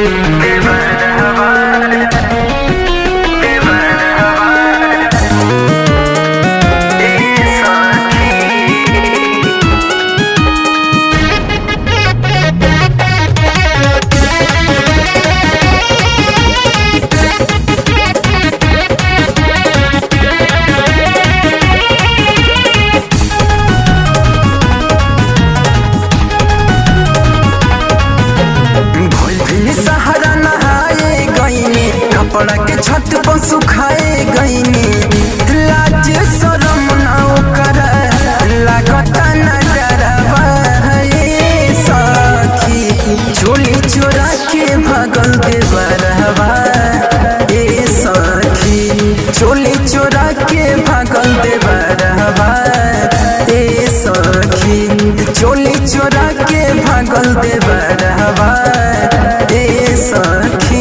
कपड़ा के छत पर सुखाए गईनी लाज शरम ना ओकर लागता न डरवा हे सखी चोली चोरा के भागल देवरवा ए सखी चोली चोरा के भागल देवरवा ए सखी चोली चोरा के भागल देवरवा ए सखी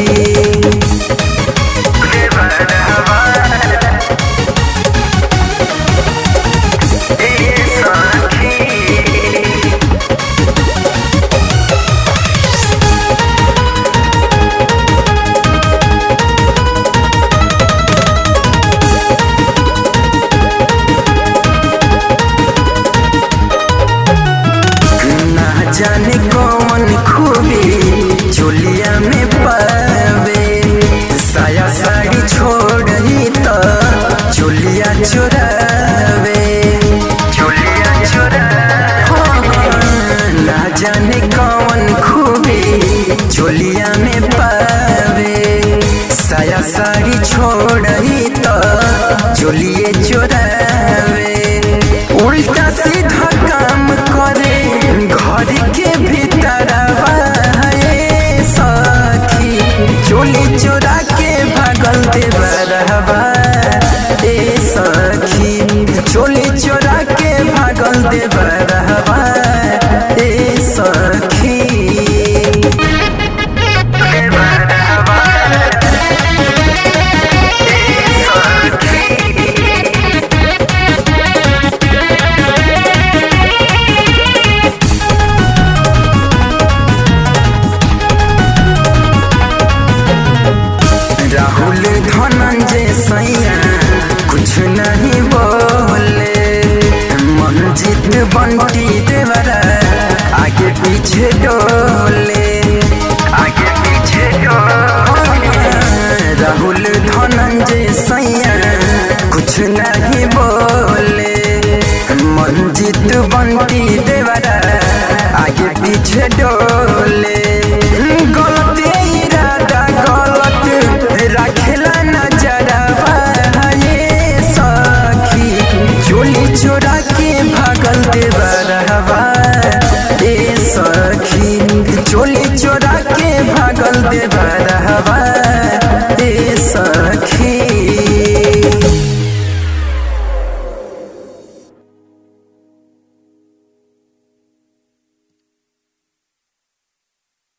जाने कौन खूबी चोलिया में पावे साया साड़ी छोड़ी तो चोलिया चुरावे चोलिया चुरावे ना जाने कौन खूबी चोलिया में पावे साया साड़ी छोड़ी तो चोलिए चुरावे उल्टा सीधा काम करे घर के भीतर सखी चोली चोरा के भागल देवरवा ए सखी चोली चोरा के भागल देवरवा ए सखी राहुल धनंजय सैया कुछ नहीं बोले मंजित बंटी देवरा आगे पीछे डोले आगे पीछे डोले राहुल धनंजय सैया कुछ नहीं बोले मंजित बंटी देवरा आगे पीछे डोले रखेला नजरवा ये सखी चोली चोरा के भागल देवरवा ए सखी चोली चोरा के भागल देवरवा।